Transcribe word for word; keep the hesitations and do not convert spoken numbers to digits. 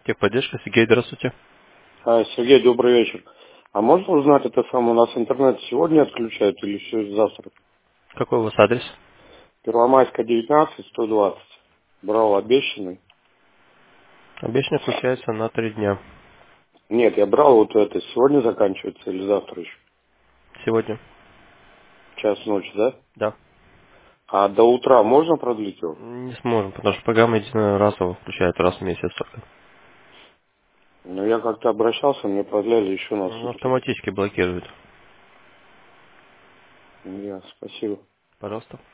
Техподдержка, Сергей, здравствуйте. А, Сергей, добрый вечер. А можно узнать, это самое, у нас интернет сегодня отключают или все завтра? Какой у вас адрес? Первомайская, девятнадцать, сто двадцать. Брал обещанный. Обычно включается на три дня. Нет, я брал вот это, сегодня заканчивается или завтра еще? Сегодня? Час ночи, да? Да. А до утра можно продлить его? Не сможем, потому что программа единоразово включает раз в месяц только. Ну, я как-то обращался, мне продляли еще на Он сутки. автоматически блокирует. Я, спасибо. Пожалуйста.